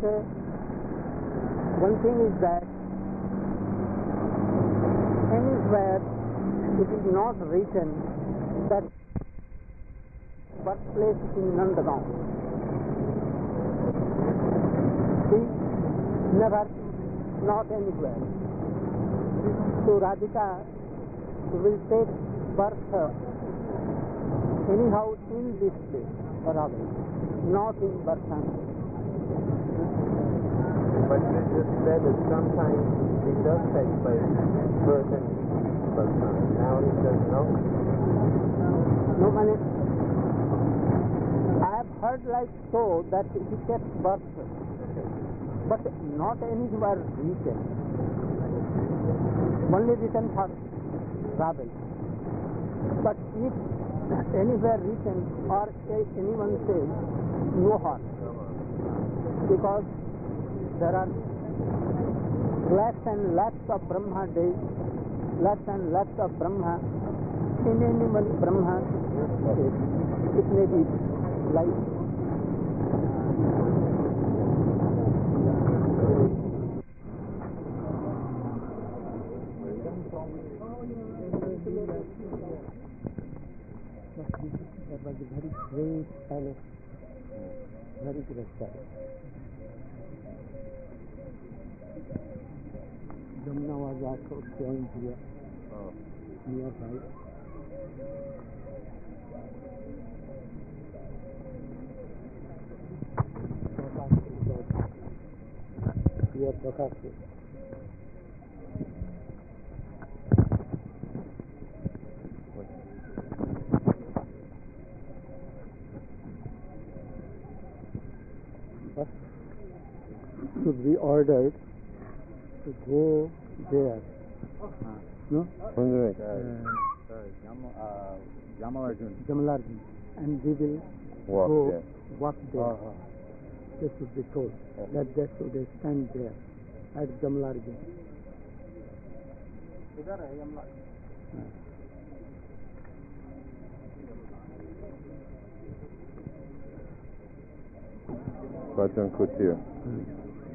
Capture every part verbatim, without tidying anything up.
uh, one thing is that anywhere it is not written that birthplace in Nandagaon. See, never, not anywhere. So Radhika will take birth anyhow in this place, Radha, not in Barthana. But you just said that sometimes it does take place birth in Barthana. Now he says no. No, man. I have heard like so that he kept birth, but not anywhere written. Only written for travel. But if anywhere written or anyone says no harm, because there are lakhs and lakhs of Brahma days, lakhs and lakhs of Brahma, in any one Brahma days, it may be like there was a very great palace, very great palace. Jamuna was also staying here, oh. nearby. Here, Prakash. Should be ordered to go there. Uh, no? Sorry, Jamalarjun. Jamalarjun. And we will walk go there. walk there. Uh-huh. They should be told uh-huh. that they should stand there at Jamalarjun. Uh. Bhajan Kutir. Hmm.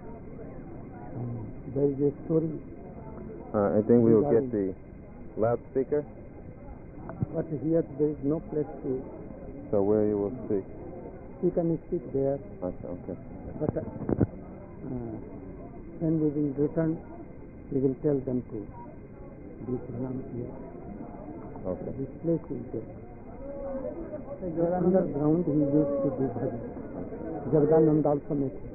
There is a story. Uh, I think we will get the loudspeaker. But here there is no place to. So where you will speak? You can speak there. Okay. okay. But uh, when we will return, we will tell them to do program here. Okay. This place is there. Underground he used to do bhajan. Jagadanand also makes it.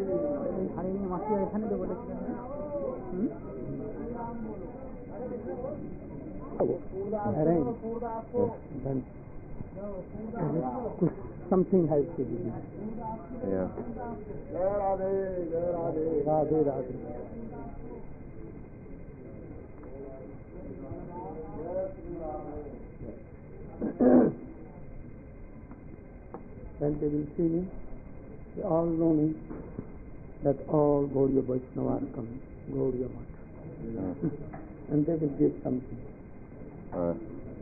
Arrange. Then something has to be done. Yeah. Radhe, Radhe. Then they will see me. They all know me. That all Gaudiya Vaishnava are coming, Gaudiya Math. Yeah. And they will give something. Uh.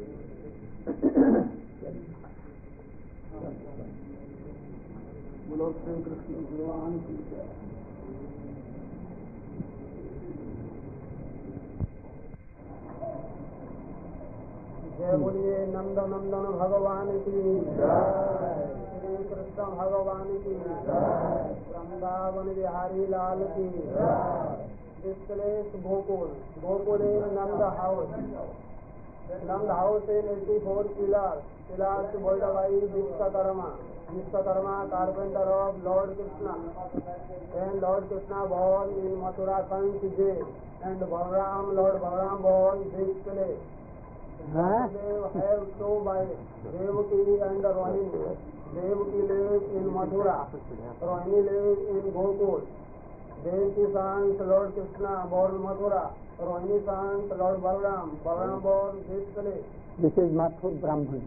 जय बोलिए नंद नंदन भगवान की जय, श्री कृष्ण भगवान की जय, वृंदावन बिहारी लाल की जय। This place Gokul, Gokul is Nand house. Nand house in eighty-four pillars. Pillars built by Vishwakarma. Vishwakarma, carpenter of Lord Krishna. Then Lord Krishna born in Mathura Sant jail, and Balaram, Lord Balaram born this place. Huh? They have two wives, Devaki and Rohini. Devaki lives in Mathura, Rohini lives in Gokul. Devaki sons Lord Krishna born Mathura, Rohini sons Lord Balaram, Balaram born this place. This is Mathur Brahman.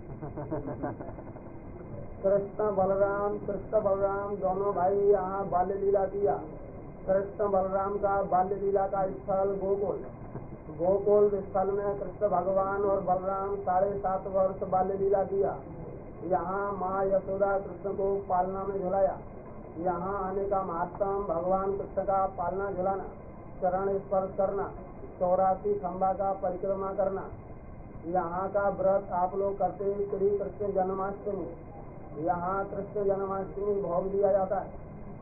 Krishna Balram Krishna Balram दोनों भाई यहाँ बाल्य लीला किया। कृष्ण बलराम का बाल्य लीला का स्थल गोकुल। गोकुल स्थल में कृष्ण भगवान और बलराम साढ़े सात वर्ष बाल्य लीला किया। यहाँ माँ यशोदा कृष्ण को पालना में झुलाया। यहाँ आने का महत्व भगवान कृष्ण का पालना झुलाना, चरण स्पर्श करना, चौरासी खंबा का परिक्रमा करना। यहाँ का व्रत आप लोग करते हैं श्री कृष्ण जन्माष्टमी। यहाँ कृष्ण जन्माष्टमी भोग दिया जाता है।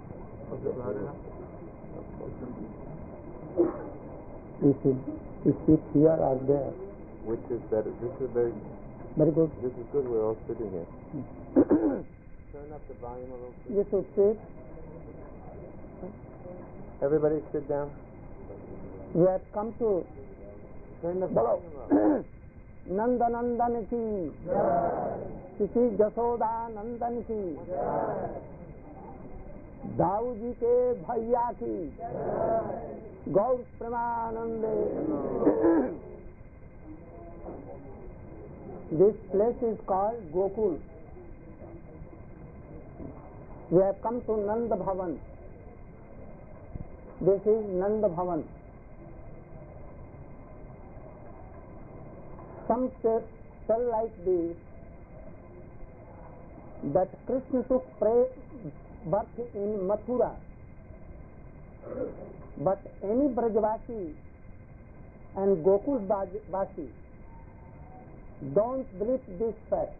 Is it, is it here or there? Which is better? This is very, Very good. this is good. We're all sitting here. Turn up the volume a little bit. You should sit. Everybody sit down. We have come to Turn the Bolo. volume up. नंद नंदन की किसी जसोदा नंदन की, दाऊ जी के भैया की, गौर प्रेमानंदे। This place is called Gokul. We have come to Nand Bhavan. This is Nand Bhavan. Some tell like this, that Krishna took birth in Mathura, but any Brajvasi and Gokul Vasi don't believe this fact,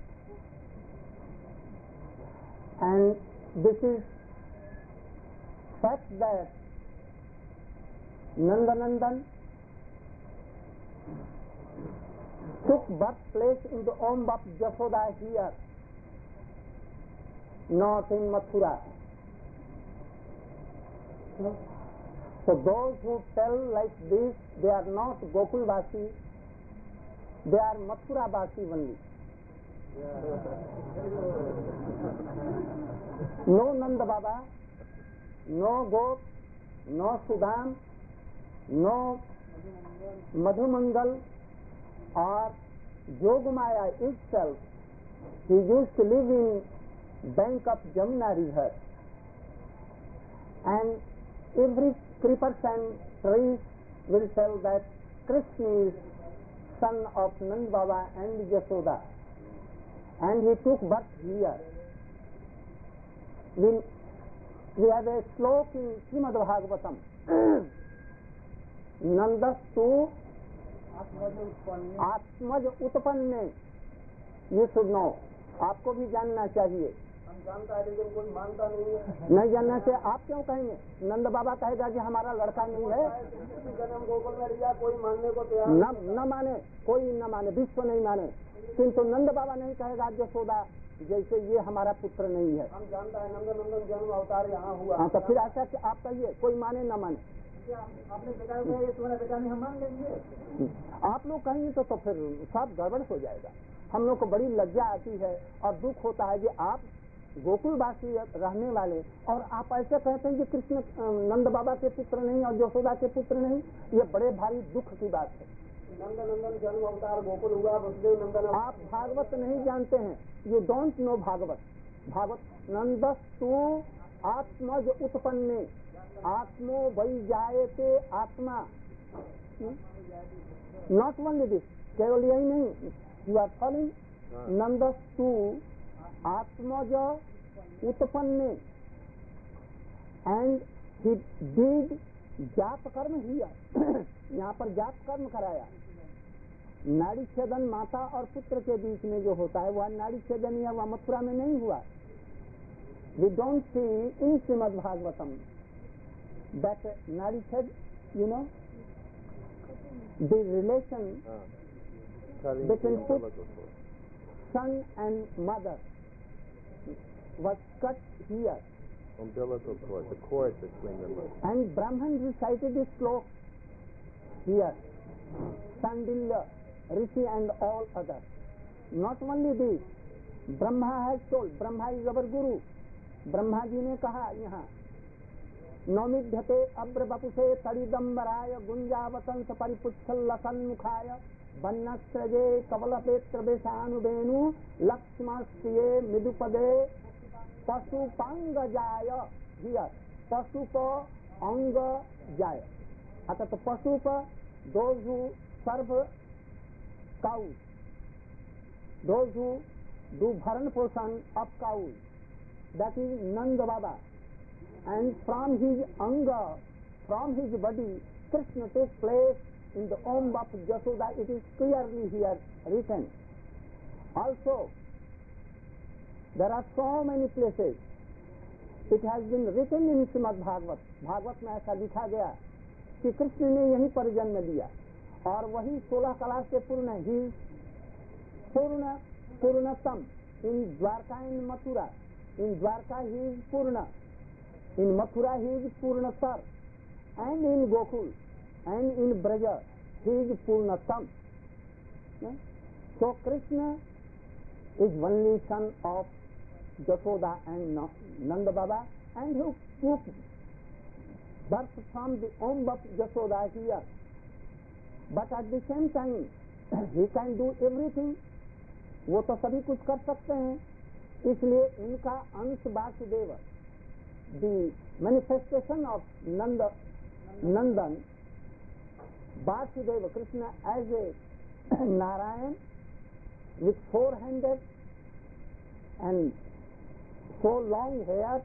and this is fact that Nandanandan took birthplace in the home of Jasoda here, not in Mathura. So those who tell like this, they are not Gokul Vasi, they are Mathura Vasi only. No Nanda Baba, no Gop, no Sudam, no Madhumangal or Yogamaya itself. He used to live in bank of Jamuna river, and every creepers and trees will tell that Krishna is son of Nand Baba and Yasoda, and he took birth here. We, we have a slok in Srimad Bhagavatam. Nandastu आत्मज उत्पन्न, ये should know, आपको भी जानना चाहिए। हम जानता है लेकिन कोई मानता नहीं है। नहीं जानना चाहिए, आप क्यों कहेंगे? नंद बाबा कहेगा कि हमारा लड़का नहीं है, जन्म गोकुल में लिया, कोई मानने को तैयार न, न माने, कोई न माने, विश्व नहीं माने, किंतु नंद बाबा नहीं कहेगा यशोदा जैसे ये हमारा पुत्र नहीं है। हम जानता है नंद नंदन जन्म अवतार यहाँ हुआ। हाँ, तो फिर ऐसा कि आप कहिए कोई माने न माने, आपने बेटा ये तुम्हारा बेटा नहीं, हम मान लेंगे। आप लोग कहेंगे तो, तो फिर सब गड़बड़ हो जाएगा। हम लोग को बड़ी लज्जा आती है और दुख होता है कि आप गोकुलवासी रहने वाले और आप ऐसे कहते हैं कि कृष्ण नंद बाबा के पुत्र नहीं और यशोदा के पुत्र नहीं, ये बड़े भारी दुख की बात है। नंद नंदन जन्म अवतार गोकुल हुआ, वसुदेव नंदन। आप भागवत नहीं जानते हैं, you don't know Bhagavat. Bhagavat नंदस्तु आत्मज उत्पन्ने, आत्मो वै जायते आत्मा। नॉट ओनली दिस, केवल यही नहीं, यू आर फॉलोइंग। नंदस्तु आत्मज उत्पन्ने, and he did jaap karma here. यहाँ पर जाप कर्म कराया। नाड़ी छेदन माता और पुत्र के बीच में जो होता है वह नाड़ी छेदन या वह मथुरा में नहीं हुआ। We don't see in Shrimad Bhagavatam that nadi chhed, you know, the relation between son and mother was cut here. Umbilical cord, the cord between them. And Brahman recited this sloka here. Sandilya, Rishi and all others. Not only this, Brahma has told, Brahma is our Guru. Brahma ji ने कहा यहाँ, नौमिध्यते अब्र बपुषे तड़िदम्बराय गुंजावतंस परिपुच्छल सन्मुखाय वन्नस्त्रजे कवलपेत्र बेशानुवेणु लक्ष्मस्ये मृदुपदे पशुपांग जाय। Here पशुप अंग जाय, अतः तो पशुप those who serve cows, those who do bharan poshan of cows, that is Nanda Baba, and from his anga, from his body, Krishna took place in the womb of Jasoda. It is clearly here written. Also, there are so many places. It has been written in Srimad Bhagavad. Bhagavat में ऐसा लिखा गया कि कृष्ण ने यहीं पर जन्म लिया और वही सोलह कला से पूर्ण ही पूर्ण पूर्णतम इन द्वारका इन मथुरा इन द्वारका ही पूर्ण इन मथुरा ही पूर्णतर and in Gokul and in Braja he is Purnatam. So Krishna is only son of Jasoda and Nanda Baba, and who took birth from the womb of Jasoda here. But at the same time he can do everything. वो तो सभी कुछ कर सकते हैं, इसलिए इनका अंश Vasudev, the manifestation of Nanda Nandan, Vasudeva, Krishna as a Narayan with four handed and so long hair,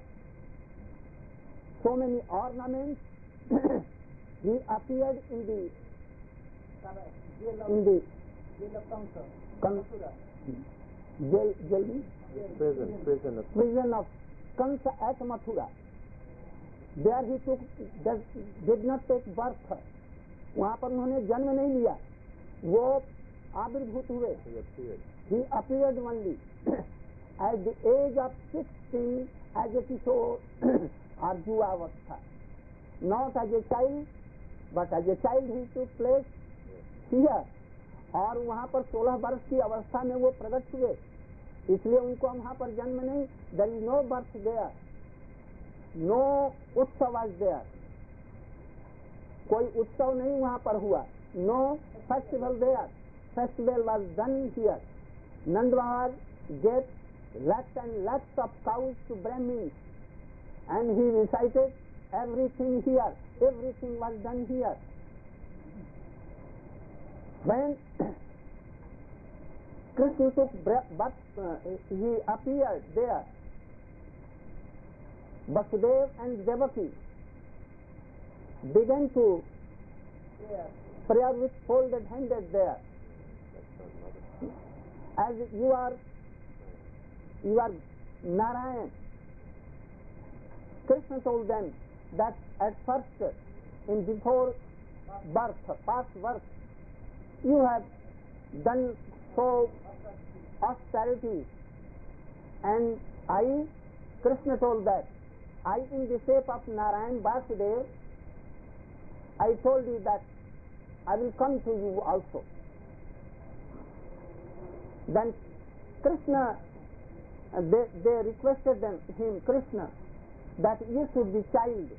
so many ornaments. He appeared in the in the Kan, jail, jail, prison, prison of prison of Kansa at Mathura. There he took, did not take birth. वहाँ पर उन्होंने जन्म नहीं लिया, वो आविर्भूत हुए. he appeared. He appeared only at the age of sixteen as a Kishore or Juvavatha. Not as a child, but as a child he took place here. और वहाँ पर सोलह वर्ष की अवस्था में वो प्रकट हुए, इसलिए उनको वहाँ पर जन्म नहीं. There is no birth there, no उत्सव was there. कोई उत्सव नहीं वहाँ पर हुआ. No festival there. Festival was done here. Nanda Baba gave lakhs and lakhs of cows to Brahmins, and he recited everything here. Everything was done here. When Krishna took birth, uh, he appeared there. Vasudeva and Devaki began to pray with folded hands there. As you are, you are Narayan. Krishna told them that at first, in before birth, past birth, you have done so austerities, and I, Krishna told that, I in the shape of Narayan Vasudeva, I told you that I will come to you also. Then Krishna, uh, they, they requested them, him, Krishna, that you should be child.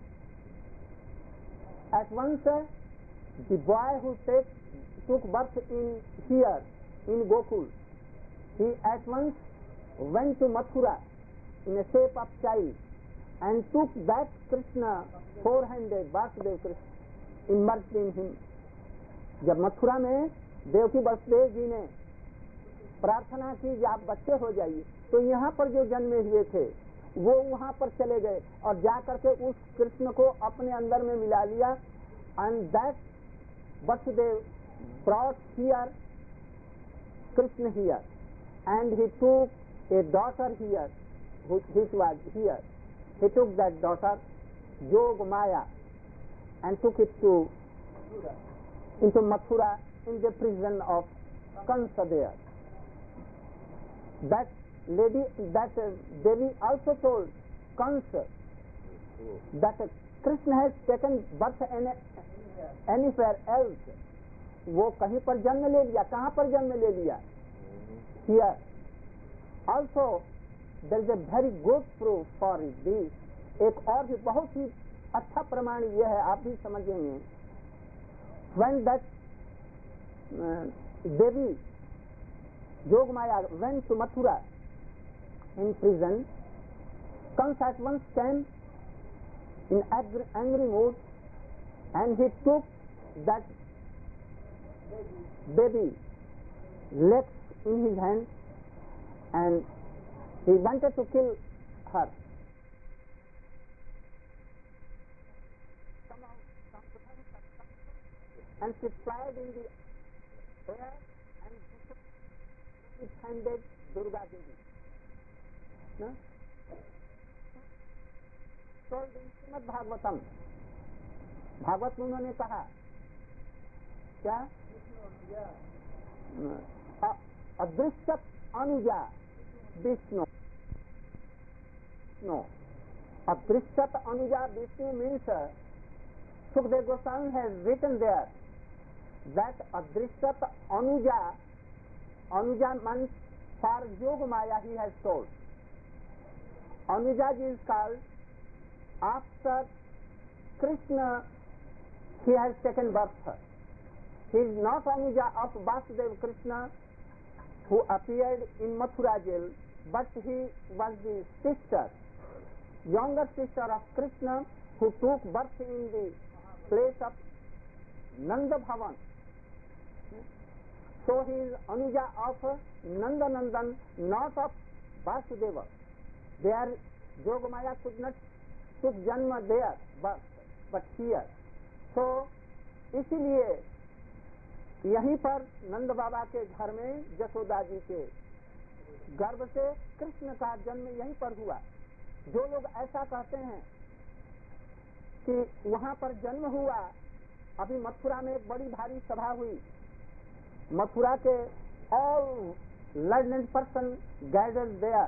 At once, uh, the boy who take, took birth in here, in Gokul, he at once went to Mathura in a shape of child and took that Krishna, four-handed Vasudeva Krishna, immersed in him. जब मथुरा में देवकी वसुदेव जी ने प्रार्थना की कि आप बच्चे हो जाइए, तो यहाँ पर जो जन्मे हुए थे वो वहाँ पर चले गए और जा करके उस कृष्ण को अपने अंदर में मिला लिया. And that Vasudev brought here Krishna here, and he took a daughter here, which was here. He took that daughter, Yog Maya, and took it to into Mathura in the prison of Kansa there. That lady, that uh, Devi also told Kansa that uh, Krishna has taken birth any, anywhere else. वो कहीं पर जन्म ले लिया, कहाँ पर जन्म ले लिया? Here. Also, there is a very good proof for this. एक और भी बहुत ही अच्छा प्रमाण ये है, आप भी समझेंगे. When that uh, Devi Yogmaya went to Mathura in prison, Kansa at once came in angry, angry mood, and he took that baby legs in his hand and he wanted to kill her. and she flied in the air and defended Durga Devi. No? Told in Srimad Bhagavatam, Bhagavat में उन्होंने कहा क्या अदृश्य अनुजा विष्णु नो अदृश्य Anuja Vishnu means Sukdev Goswami has written there that Adrishat Anuja, Anuja means for Yoga Maya he has told. Anuja is called after Krishna he has taken birth. He is not Anuja of Vasudeva Krishna who appeared in Mathura jail, but he was the sister, younger sister of Krishna who took birth in the place of Nanda Bhavan. So he is Anuja of Nanda Nandan, not of Vasudeva. There Yogamaya could not took janma there, but, but here. So इसीलिए यहीं पर नंद बाबा के घर में जसोदा जी के गर्भ से कृष्ण का जन्म यहीं पर हुआ. जो लोग ऐसा कहते हैं कि वहां पर जन्म हुआ, अभी मथुरा में एक बड़ी भारी सभा हुई. मथुरा के all learned person gathered there.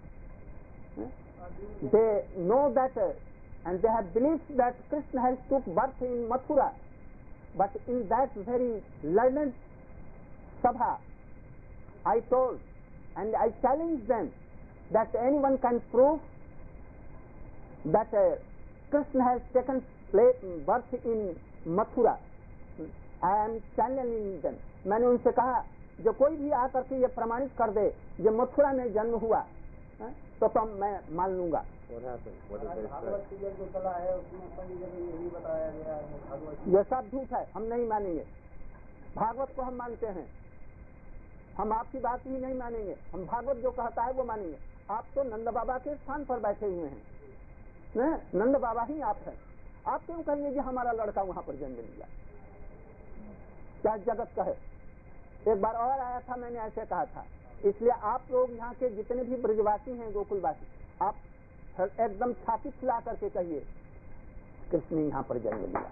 They know that and they have believed that Krishna has took birth in Mathura. But in that very learned sabha, I told and I challenged them that anyone can prove that uh, Krishna has taken place, birth in Mathura. I am challenging them. मैंने उनसे कहा जो कोई भी आकर के ये प्रमाणित कर दे जो मथुरा में जन्म हुआ है, तो तो मैं मान लूंगा. What happened? What did they say? Bhagavat की जो कला है उसमें कई जगह यही बताया गया है. भागवत ये सब झूठ है, हम नहीं मानेंगे. भागवत को हम मानते हैं, हम आपकी बात ही नहीं मानेंगे. हम भागवत जो कहता है वो मानेंगे. आप तो नंद बाबा के स्थान पर बैठे हुए हैं, नंद बाबा ही आप हैं. आप क्यों कहेंगे कि हमारा लड़का वहां पर जन्म लिया? क्या जगत कहे. एक बार और आया था, मैंने ऐसे कहा था. इसलिए आप लोग यहाँ के जितने भी ब्रजवासी हैं, गोकुलवासी, आप एकदम छाती फुला करके कहिए कृष्ण ने यहाँ पर जन्म लिया.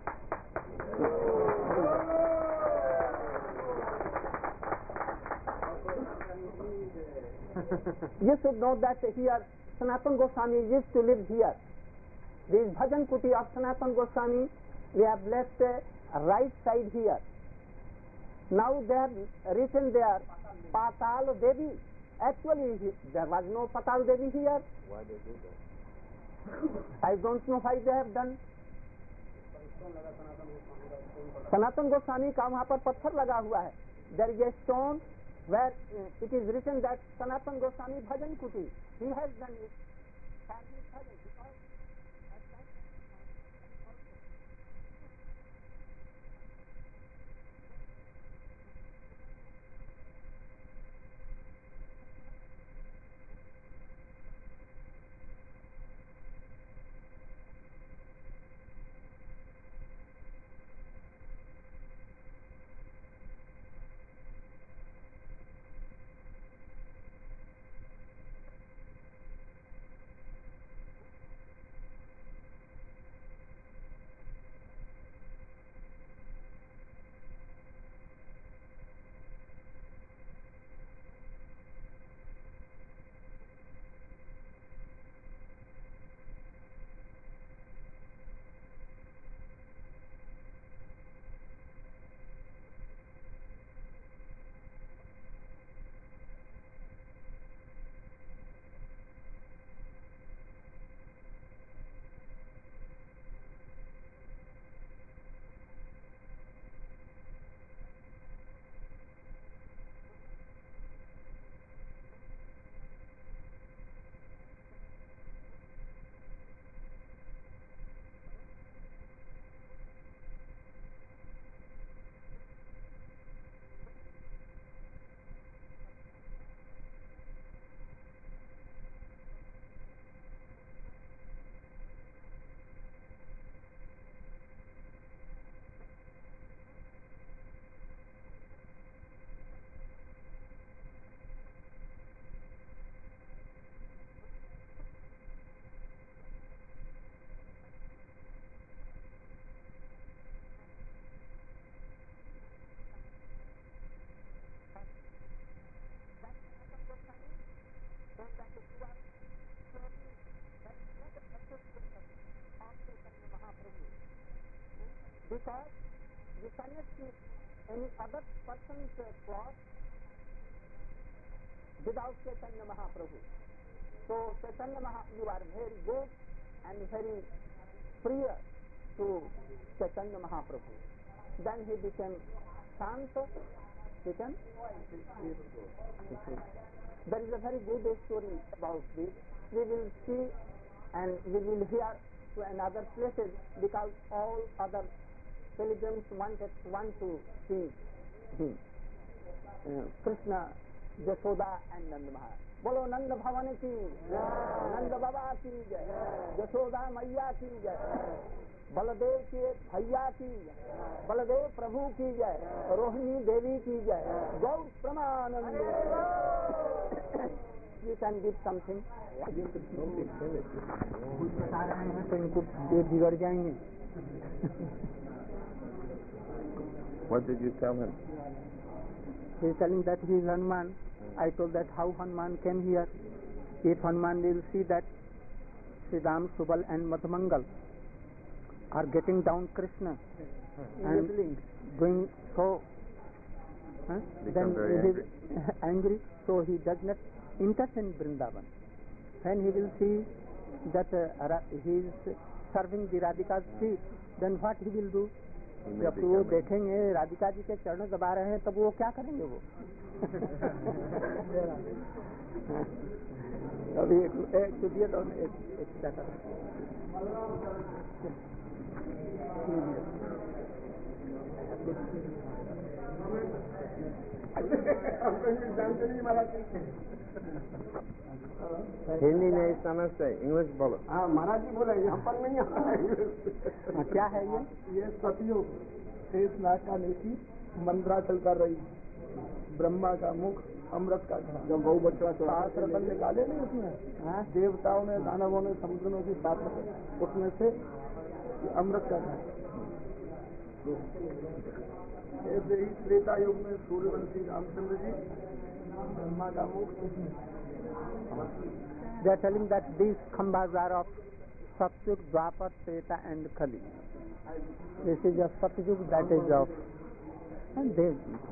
You should know that here Sanatana Goswami used to live here. This Bhajan Kuti of Sanatana Goswami, we have left uh, right side here. Now they have written there Patal Devi. Actually there was no Patal Devi here. Why they do that? I don't know why they have done. Sanatana Goswami का वहाँ पर पत्थर लगा हुआ है. There is a stone where uh, it is written that Sanatana Goswami Bhajan Kuti. He has done it. because you cannot see any other person's uh, cloth without Chaitanya Mahaprabhu. So Chaitanya Mahaprabhu, you are very good and very priya to Chaitanya Mahaprabhu. Then he became Shanta, became there is a very good story about this. We will see and we will hear to another places because all other pilgrims wanted want to see him. Uh, Krishna, Yashoda and Nanda Maharaj. Bolo Nanda Bhavan ki, Nanda Baba ki jai, Yashoda Maiya ki jai, Baladev ke Bhaiya ki jai, Baladev Prabhu ki jai, Rohini Devi ki jai, Gaur Pramananda. You can give something. What did you tell him? He is telling that he is Hanuman. I told that how Hanuman came here. If Hanuman will see that Sri Ram, Subal and Madhamangal are getting down Krishna and doing so, huh? then very he angry. is angry, so he does not enter in Vrindavan. When he will see that uh, he is serving the Radhika's feet, then what he will do? जब वो देखेंगे राधिका जी के चरण दबा रहे हैं तब वो क्या करेंगे वो अभी एक एक सुनिए तो एक एक क्या कर हिंदी नहीं समझते, इंग्लिश बोलो। हाँ महाराज जी बोले हम पर नहीं आता क्या है ये ये सतयुग शेष नाग का नीति मंत्राचल कर रही ब्रह्मा का मुख अमृत का घड़ा जब बहु बच्चा सहस्त्र बल निकाले नहीं उसमें देवताओं ने दानवों ने समुद्रों की साथ उसमें से अमृत का घड़ा ऐसे ही त्रेता युग में सूर्यवंशी रामचंद्र जी ब्रह्मा का मुख They are telling that these khambas are of Satyug, Dwapar, Treta and Kali. This is a Satyug, that is of and they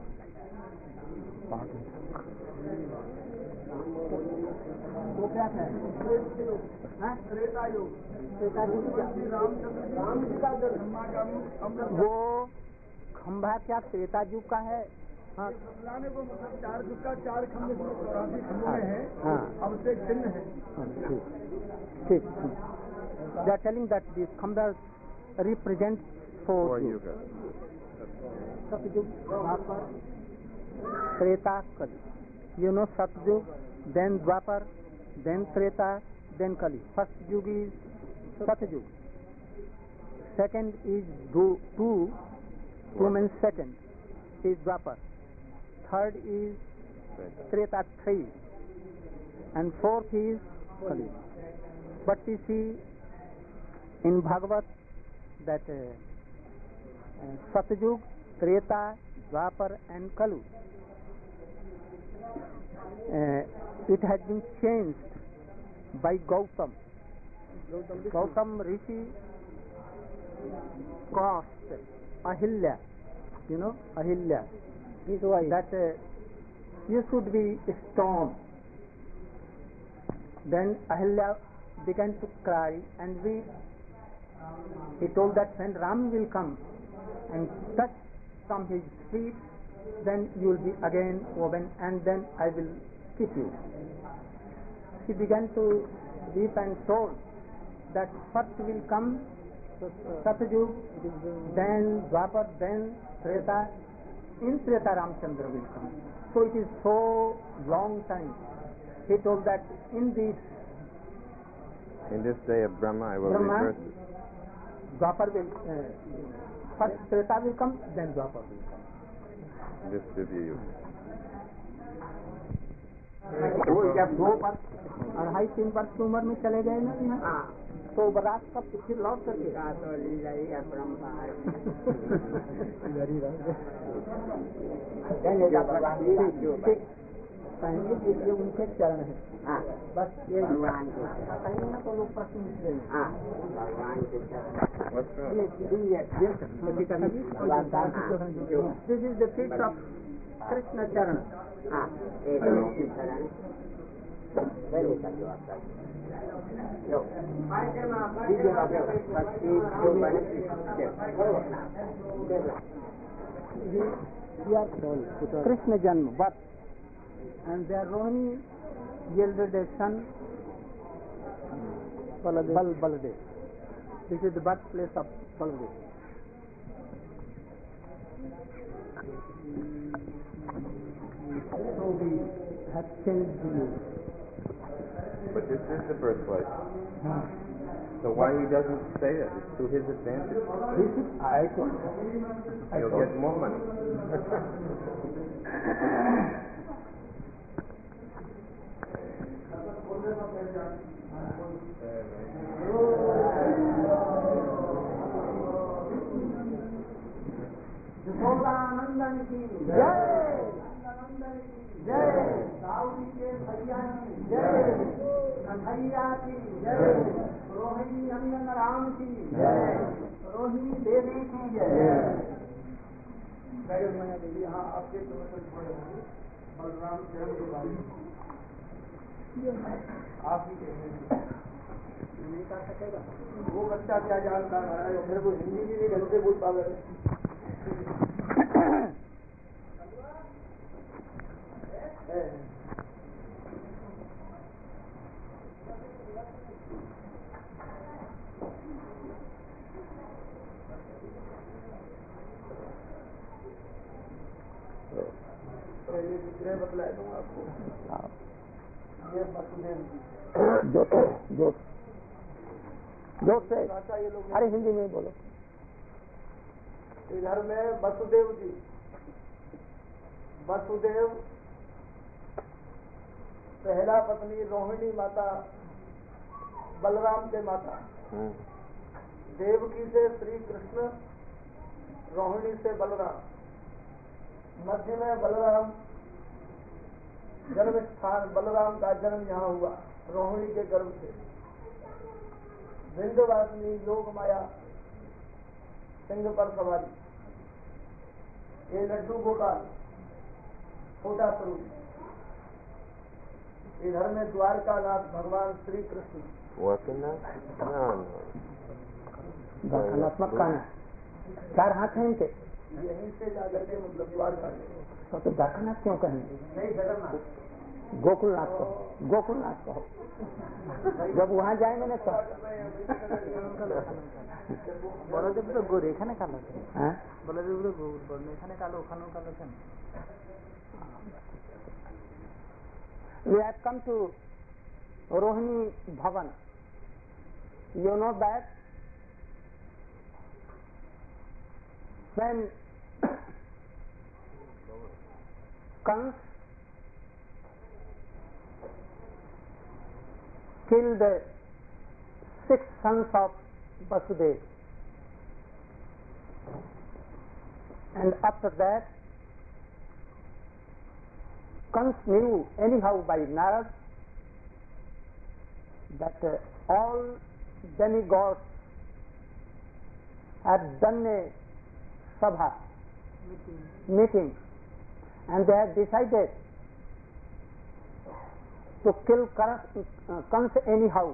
वो क्या है त्रेता युग त्रेता युग रामचंद्र राम जी का ब्रह्मा का मुख अमृत वो खंभा क्या त्रेता युग का है हाँ लाने को मतलब चार युग का चार खंभे चौरासी खंभों में है हाँ अब से चिन्ह है ठीक ठीक They are telling that these khambas represent four yugas. Satyug, Dwapar, Treta, Kali. You know Satyug, then Dwapar, then Treta, then Kali. First yug is Satyug. Second is two, two, two means second, is Dwapar. Third is Treta, three. And fourth is Kali. But we see in Bhagavad that uh, uh, Satyug, Treta, Dwapar and Kalu, uh, it has been changed by Gautam. Gautam Rishi caused Ahilya, you know, Ahilya, that uh, you should be stoned. Then Ahilya began to cry and weep. He told that when Ram will come and touch from his feet, then you will be again woven and then I will kiss you. He began to weep and told that first will come Satyug, then Dwapar, then Treta. In Treta Ramchandra will come. So it is so long time. He told that in this In this day of Brahma, I will Brahma, reverse it. Dwapar will uh, first Treta will come, then Dwapar will come. This Divya Yuga. वो जब दो वर्ष अढ़ाई तीन वर्ष की उम्र में चले गए ना यहाँ तो बरात कब फिर लौट करके ठीक पाएंगे कि ये उनके चरण है। हाँ, बस ये भगवान के कहीं ना तो लोग प्रश्न पूछते हैं। हाँ, भगवान के चरण। ये दिव्य this is the feet of Krishna charan. हाँ, एक के चरण पहले का जो आपका जो दिव्य का जो भक्ति जो बने Krishna janma birth and there Rohini yielded a son Bal Baladev. This is the birthplace of Baladev. So we have changed the name. But this is the birthplace. Huh. So why he doesn't say it? It's to his advantage. This is I told you. I He'll told get more money. Yashodanandan की जय, नंदनंदन की जय, दाऊदी के भैया की जय, कन्हैया की जय, रोहिणी नंदन राम की जय, रोहिणी देवी की जय। मैया देवी हाँ आपके बलराम चरण के बारे में आप ही कहते नहीं कर सकेगा। वो बच्चा क्या जानता है, मेरे को हिंदी भी नहीं ढंग से बोल पा रहे। ये विग्रह बतलाए दूंगा आपको। ये वसुदेव जी जो जो जोर से ये लोग अरे हिंदी में बोलो। इधर में वसुदेव जी, वसुदेव पहला पत्नी रोहिणी माता, बलराम के माता, देवकी से श्री कृष्ण, रोहिणी से बलराम, मध्य में बलराम जन्म स्थान, बलराम का जन्म यहाँ हुआ रोहिणी के गर्भ से। विंध्यवासिनी योग माया सिंह पर सवारी, ये लड्डू गोपाल छोटा स्वरूप। इधर में द्वारका नाथ भगवान Shri Krishna. Working now? No, no. Dwarkanath मत कहना, चार हाथ हैं इनके। यहीं से जाकर के मतलब द्वारका में। तो तो द्वारकानाथ क्यों कहेंगे? नहीं जगन्नाथ, गोकुलनाथ कहो, गोकुलनाथ कहो। जब वहाँ जाएंगे ना तो বলদেব তো গরু এখানে কালো হ্যাঁ বলদেব তো গরু বর্ণ এখানে কালো ওখানেও কালো কেন? We have come to Rohini Bhavan. You know that when Kans killed the six sons of Vasudev, and after that Kans knew anyhow by Narad that uh, all demigods had done a sabha meeting meeting and they had decided to kill Kans, uh, Kans anyhow,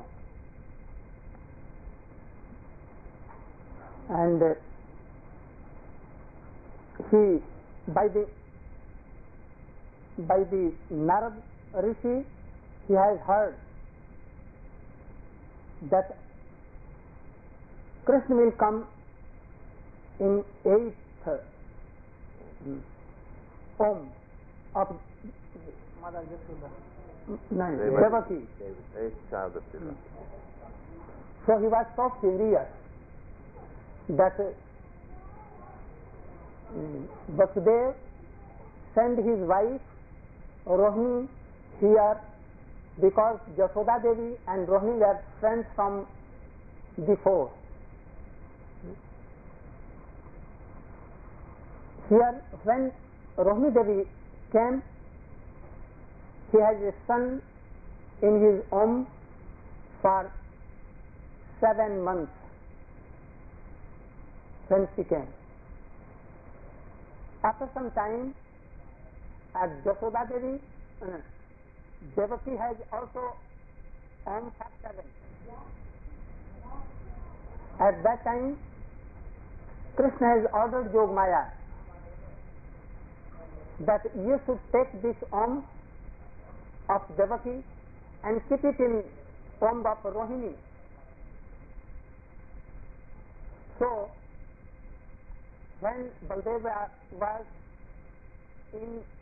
and uh, he by the by the Narad Rishi he has heard that Krishna will come in eighth uh, Om of mother Yashoda no, Devaki. Devaki. Eighth child of Shiva. So he was so furious that uh, Vasudev sent his wife Rohini here because Jashoda Devi and Rohini were friends from before. Here when Rohini Devi came, he has a son in his womb for seven months when she came. After some time, at Jashoda Devi, uh, Devaki has also womb for seven. At that time, Krishna has ordered Yogmaya that you should take this womb of Devaki and keep it in womb of Rohini. So, when Baldeva was in